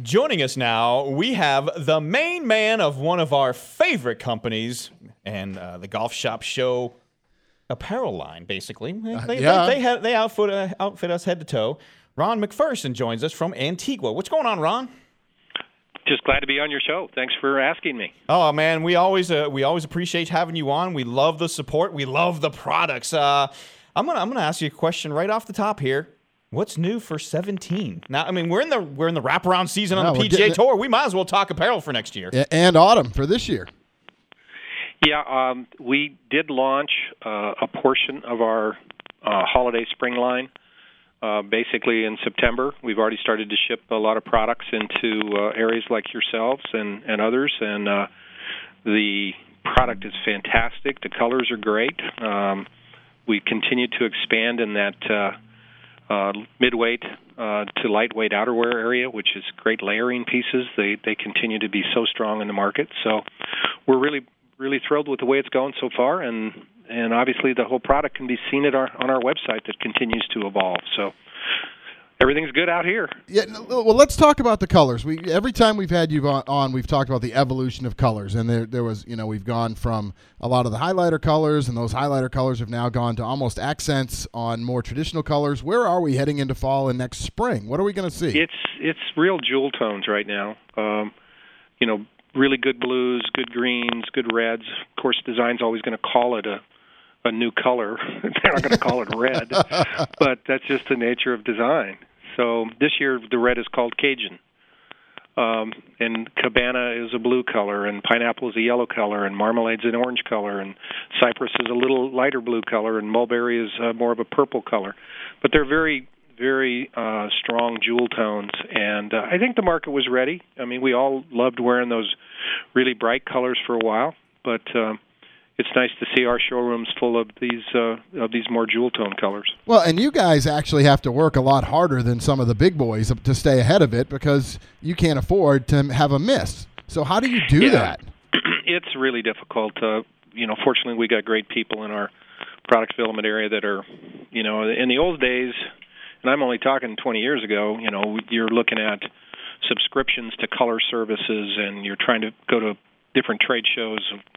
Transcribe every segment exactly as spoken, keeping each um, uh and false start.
Joining us now, we have the main man of one of our favorite companies and uh, the Golf Shop Show apparel line, basically. They, Uh, they, yeah. they, they, have, they outfit, uh, outfit us head to toe. Ron McPherson joins us from Antigua. What's going on, Ron? Just glad to be on your show. Thanks for asking me. Oh man, we always uh, we always appreciate having you on. We love the support. We love the products. Uh, I'm gonna I'm gonna ask you a question right off the top here. What's new for seventeen? Now, I mean, we're in the we're in the wraparound season on Yeah, the we're P G A getting it- Tour. We might as well talk apparel for next year. A- And autumn for this year. Yeah, um, we did launch uh, a portion of our uh, holiday spring line uh, basically in September. We've already started to ship a lot of products into uh, areas like yourselves and, and others, and uh, the product is fantastic. The colors are great. Um, we continue to expand in that uh, uh, midweight uh, to lightweight outerwear area, which is great layering pieces. They they continue to be so strong in the market. So we're really really thrilled with the way it's going so far, and and obviously the whole product can be seen at our on our website that continues to evolve. So everything's good out here. Yeah. no, Well, let's talk about the colors. We every time we've had you on, on, we've talked about the evolution of colors, and there there was you know we've gone from a lot of the highlighter colors, and those highlighter colors have now gone to almost accents on more traditional colors. Where are we heading into fall and next spring? What are we going to see? It's it's real jewel tones right now. Um, you know, really good blues, good greens, good reds. Of course, design's always going to call it a a new color. They're not going to call it red, but that's just the nature of design. So this year the red is called Cajun, um, and Cabana is a blue color, and Pineapple is a yellow color, and Marmalade's an orange color, and Cypress is a little lighter blue color, and Mulberry is uh, more of a purple color. But they're very, very uh, strong jewel tones, and uh, I think the market was ready. I mean, we all loved wearing those really bright colors for a while, but um, it's nice to see our showrooms full of these uh, of these more jewel tone colors. Well, and you guys actually have to work a lot harder than some of the big boys to stay ahead of it because you can't afford to have a miss. So how do you do Yeah. that? It's really difficult. Uh, you know, fortunately, we got great people in our product development area that are, you know, in the old days, and I'm only talking twenty years ago, you know, you're looking at subscriptions to color services, and you're trying to go to different trade shows,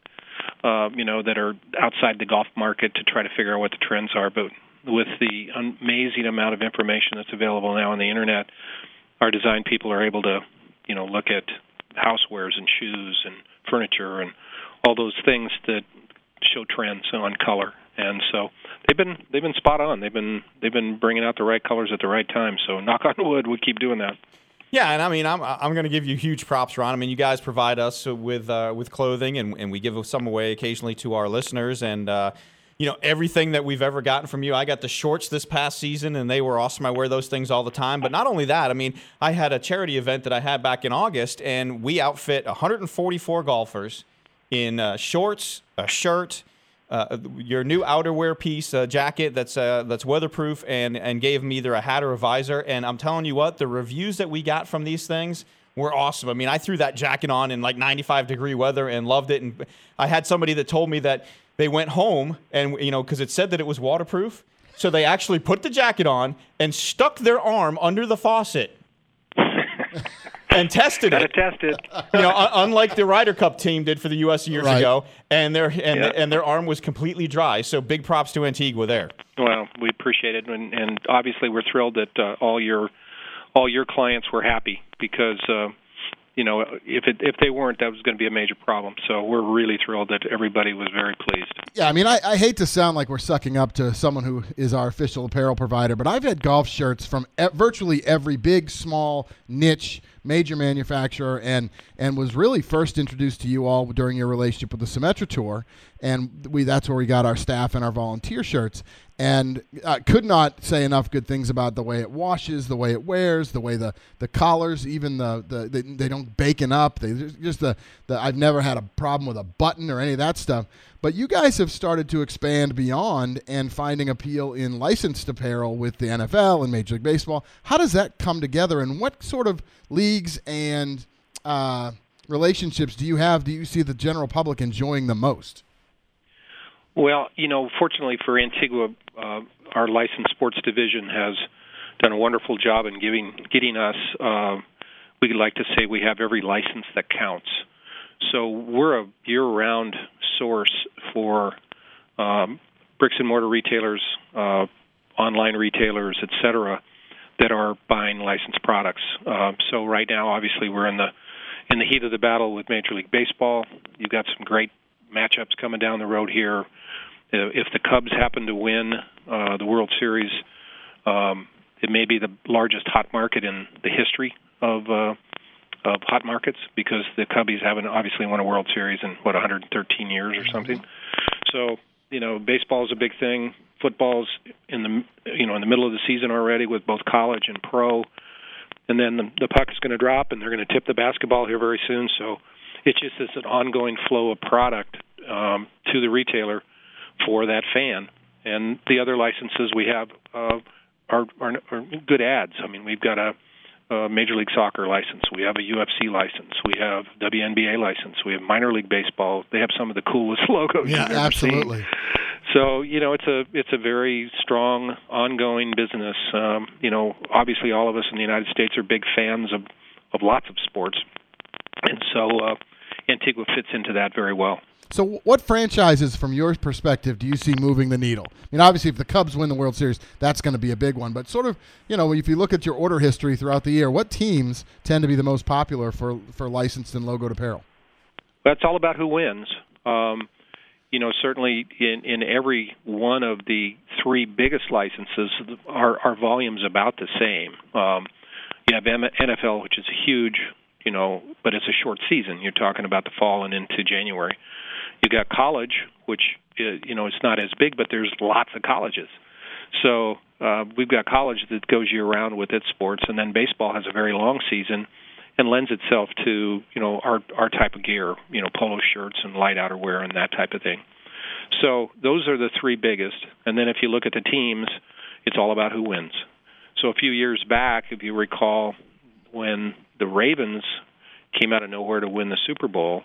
uh, you know, that are outside the golf market to try to figure out what the trends are. But with the amazing amount of information that's available now on the internet, our design people are able to, you know, look at housewares and shoes and furniture and all those things that show trends on color. And so they've been they've been spot on. They've been they've been bringing out the right colors at the right time. So knock on wood, we keep doing that. Yeah, and I mean, I'm I'm going to give you huge props, Ron. I mean, you guys provide us with uh, with clothing, and, and we give some away occasionally to our listeners. And uh, you know, everything that we've ever gotten from you. I got the shorts this past season, and they were awesome. I wear those things all the time. But not only that, I mean, I had a charity event that I had back in August, and we outfit one hundred forty-four golfers in uh, shorts, a shirt, uh, your new outerwear piece, a jacket that's uh, that's weatherproof, and and gave them either a hat or a visor. And I'm telling you what, the reviews that we got from these things were awesome. I mean, I threw that jacket on in like ninety-five degree weather and loved it. And I had somebody that told me that they went home and, you know, because it said that it was waterproof, so they actually put the jacket on and stuck their arm under the faucet and tested Gotta it. test it. You know, un- unlike the Ryder Cup team did for the U S years Right. ago, and their and Yeah. and their arm was completely dry. So big props to Antigua there. Well, we appreciate it, and, and obviously we're thrilled that uh, all your all your clients were happy because uh, you know if it if they weren't, that was going to be a major problem. So we're really thrilled that everybody was very pleased. Yeah, I mean, I, I hate to sound like we're sucking up to someone who is our official apparel provider, but I've had golf shirts from e- virtually every big, small, niche, major manufacturer, and and was really first introduced to you all during your relationship with the Symetra Tour, and we that's where we got our staff and our volunteer shirts. And I could not say enough good things about the way it washes, the way it wears, the way the, the collars, even the, the they, they don't bacon up. They just the, the I've never had a problem with a button or any of that stuff. But you guys have started to expand beyond and finding appeal in licensed apparel with the N F L and Major League Baseball. How does that come together, and what sort of leagues and uh, relationships do you have? Do you see the general public enjoying the most? Well, you know, fortunately for Antigua, uh, our licensed sports division has done a wonderful job in giving getting us uh, we like to say we have every license that counts. So we're a year-round source for um, bricks and mortar retailers, uh, online retailers, et cetera, that are buying licensed products. Uh, so right now, obviously, we're in the in the heat of the battle with Major League Baseball. You've got some great matchups coming down the road here. Uh, if the Cubs happen to win uh, the World Series, um, it may be the largest hot market in the history of uh, of hot markets, because the Cubbies haven't obviously won a World Series in, what, one hundred thirteen years or something. So, you know, baseball is a big thing. Football's in the you know in the middle of the season already with both college and pro, and then the, the puck is going to drop, and they're going to tip the basketball here very soon. So it's just this an ongoing flow of product um, to the retailer for that fan. And the other licenses we have uh, are, are, are good ads. I mean, we've got a, a Major League Soccer license, we have a U F C license, we have W N B A license, we have minor league baseball. They have some of the coolest logos Yeah, you've ever absolutely. seen. So, you know, it's a it's a very strong, ongoing business. Um, you know, obviously all of us in the United States are big fans of, of lots of sports. And so uh, Antigua fits into that very well. So what franchises, from your perspective, do you see moving the needle? I mean, obviously, if the Cubs win the World Series, that's going to be a big one. But sort of, you know, if you look at your order history throughout the year, what teams tend to be the most popular for, for licensed and logoed apparel? That's all about who wins. Um, you know, certainly in, in every one of the three biggest licenses, our, our volume's about the same. Um, you have N F L, which is huge, you know, but it's a short season. You're talking about the fall and into January. You got college, which, you know, it's not as big, but there's lots of colleges. So uh, we've got college that goes year-round with its sports, and then baseball has a very long season and lends itself to, you know, our our type of gear, you know, polo shirts and light outerwear and that type of thing. So those are the three biggest. And then if you look at the teams, it's all about who wins. So a few years back, if you recall, when the Ravens came out of nowhere to win the Super Bowl,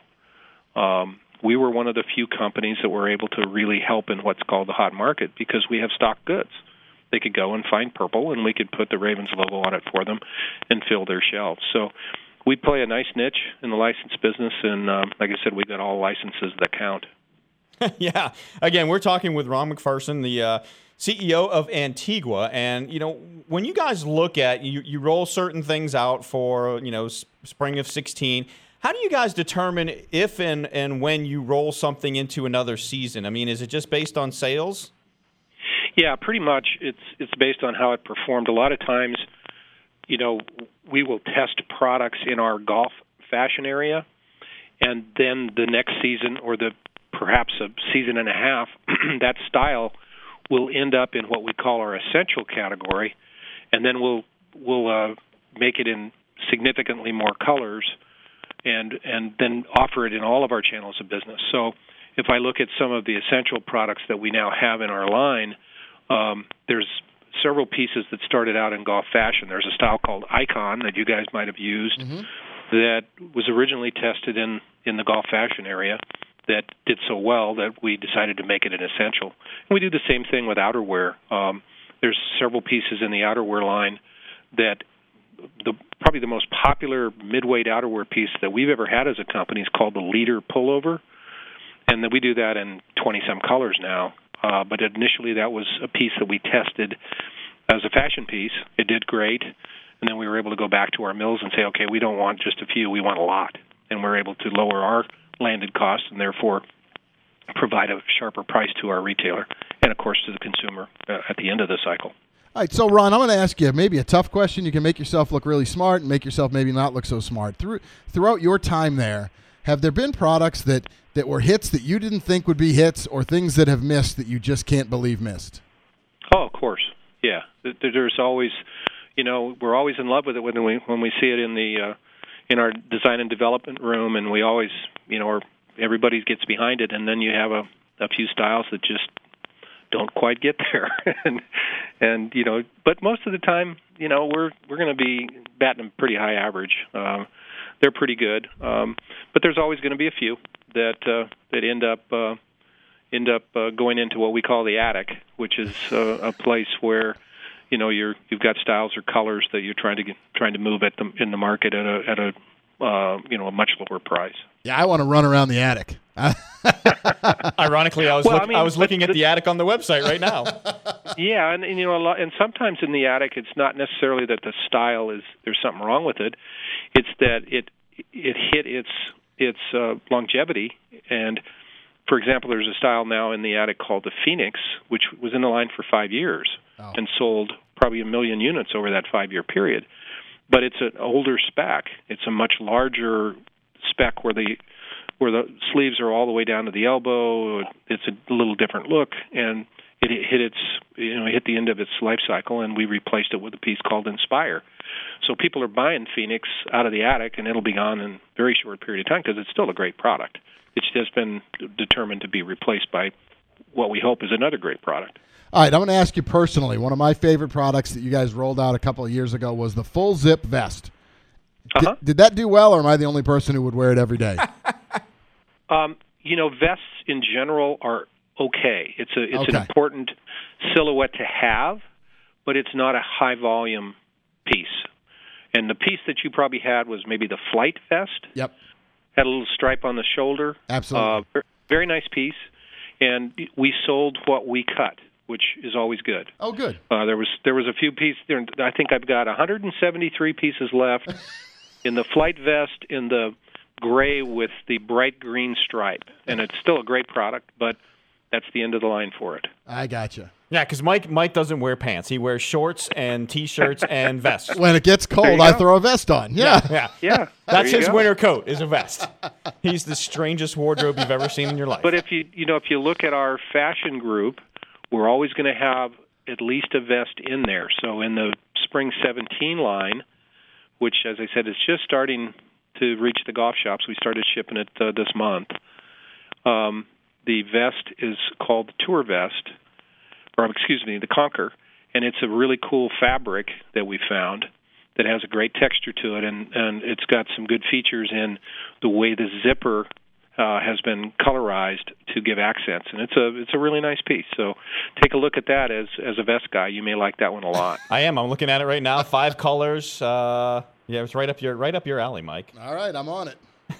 um, we were one of the few companies that were able to really help in what's called the hot market, because we have stock goods. They could go and find purple, and we could put the Ravens logo on it for them and fill their shelves. So we play a nice niche in the license business, and um, like I said, we've got all licenses that count. Yeah. Again, we're talking with Ron McPherson, the uh, C E O of Antigua. And, you know, when you guys look at, you, you roll certain things out for, you know, spring of sixteen, how do you guys determine if and, and when you roll something into another season? I mean, is it just based on sales? Yeah, pretty much. It's it's based on how it performed. A lot of times, you know, we will test products in our golf fashion area, and then the next season, or the perhaps a season and a half, that style will end up in what we call our essential category, and then we'll we'll uh, make it in significantly more colors, and and then offer it in all of our channels of business. So if I look at some of the essential products that we now have in our line, um, there's several pieces that started out in golf fashion. There's a style called Icon that you guys might have used, mm-hmm. that was originally tested in, in the golf fashion area, that did so well that we decided to make it an essential. And we do the same thing with outerwear. Um, there's several pieces in the outerwear line that the probably the most popular mid-weight outerwear piece that we've ever had as a company is called the Leader Pullover, and then we do that in twenty-some colors now. Uh, but initially that was a piece that we tested as a fashion piece. It did great, and then we were able to go back to our mills and say, okay, we don't want just a few, we want a lot. And we're able to lower our landed costs and therefore provide a sharper price to our retailer and, of course, to the consumer uh, at the end of the cycle. All right, so, Ron, I'm going to ask you maybe a tough question. You can make yourself look really smart and make yourself maybe not look so smart. Through, throughout your time there, have there been products that, that were hits that you didn't think would be hits, or things that have missed that you just can't believe missed? Oh, of course, yeah. There's always, you know, we're always in love with it when we when we see it in the uh, in our design and development room, and we always, you know, or everybody gets behind it, and then you have a, a few styles that just don't quite get there, and and you know, but most of the time, you know, we're we're going to be batting a pretty high average. Um, they're pretty good, um, but there's always going to be a few that uh, that end up uh, end up uh, going into what we call the attic, which is uh, a place where, you know, you're you've got styles or colors that you're trying to get, trying to move at the in the market at a at a uh, you know a much lower price. Yeah, I want to run around the attic. Ironically, I was well, look, I, mean, I was looking the, at the attic on the website right now. Yeah, and, and you know, a lot, and sometimes in the attic, it's not necessarily that the style is there's something wrong with it. It's that it it hit its its uh, longevity. And for example, there's a style now in the attic called the Phoenix, which was in the line for five years oh. and sold probably a million units over that five-year period. But it's an older spec. It's a much larger spec where the where the sleeves are all the way down to the elbow. It's a little different look, and it hit its you know hit the end of its life cycle, and we replaced it with a piece called Inspire. So people are buying Phoenix out of the attic, and it'll be gone in a very short period of time because it's still a great product. It's just been determined to be replaced by what we hope is another great product. All right, I'm going to ask you personally. One of my favorite products that you guys rolled out a couple of years ago was the full zip vest. Uh-huh. Did, did that do well, or am I the only person who would wear it every day? um, you know, vests in general are okay. It's a it's okay. an important silhouette to have, but it's not a high volume piece. And the piece that you probably had was maybe the flight vest. Yep. Had a little stripe on the shoulder. Absolutely. Uh, very nice piece. And we sold what we cut, which is always good. Oh, good. Uh, there was there was a few pieces there. I think I've got one hundred seventy-three pieces left in the flight vest in the gray with the bright green stripe, and it's still a great product, but that's the end of the line for it. I gotcha. Yeah, because Mike Mike doesn't wear pants. He wears shorts and T-shirts and vests. When it gets cold, I throw a vest on. Yeah. Yeah. Yeah. That's his go. winter coat, is a vest. He's the strangest wardrobe you've ever seen in your life. But if you you know if you look at our fashion group, we're always going to have at least a vest in there. So in the Spring seventeen line, which, as I said, is just starting to reach the golf shops, we started shipping it uh, this month. Um, the vest is called the Tour Vest, or excuse me, the Conquer, and it's a really cool fabric that we found that has a great texture to it, and, and it's got some good features in the way the zipper uh, has been colorized to give accents, and it's a it's a really nice piece. So take a look at that as as a vest guy. You may like that one a lot. I am. I'm looking at it right now. Five colors. Uh, yeah, it's right up your right up your alley, Mike. All right, I'm on it.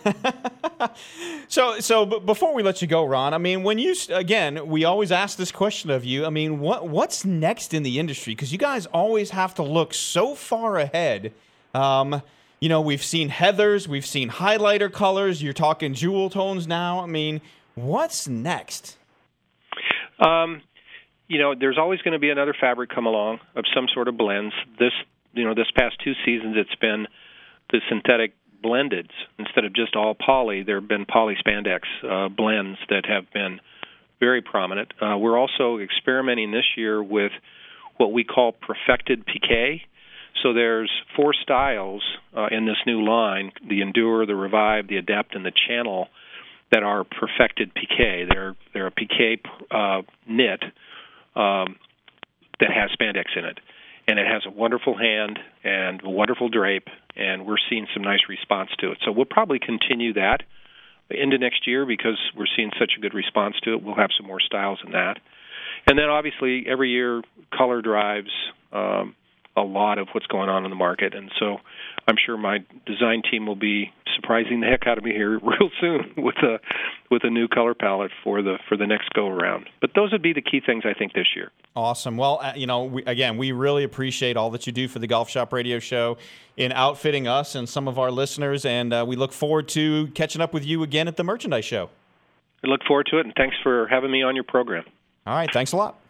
so, so b- before we let you go, Ron, I mean, when you again, we always ask this question of you. I mean, what what's next in the industry? Because you guys always have to look so far ahead. Um, you know, we've seen heathers, we've seen highlighter colors. You're talking jewel tones now. I mean, what's next? Um, you know, there's always going to be another fabric come along of some sort of blends. This, you know, this past two seasons, it's been the synthetic blendeds instead of just all poly. There have been poly spandex uh, blends that have been very prominent. Uh, we're also experimenting this year with what we call perfected piqué. So there's four styles uh, in this new line: the Endure, the Revive, the Adept, and the Channel, that are perfected piqué. They're they're a piqué uh, knit um, that has spandex in it. And it has a wonderful hand and a wonderful drape, and we're seeing some nice response to it. So we'll probably continue that into next year because we're seeing such a good response to it. We'll have some more styles in that. And then obviously every year color drives um, a lot of what's going on in the market, and so I'm sure my design team will be surprising the heck out of me here real soon with a with a new color palette for the for the next go around. But those would be the key things I think this year. Awesome. Well, uh, you know, we, again, we really appreciate all that you do for the Golf Shop Radio Show in outfitting us and some of our listeners, and uh, we look forward to catching up with you again at the Merchandise Show. I look forward to it, and thanks for having me on your program. All right. Thanks a lot.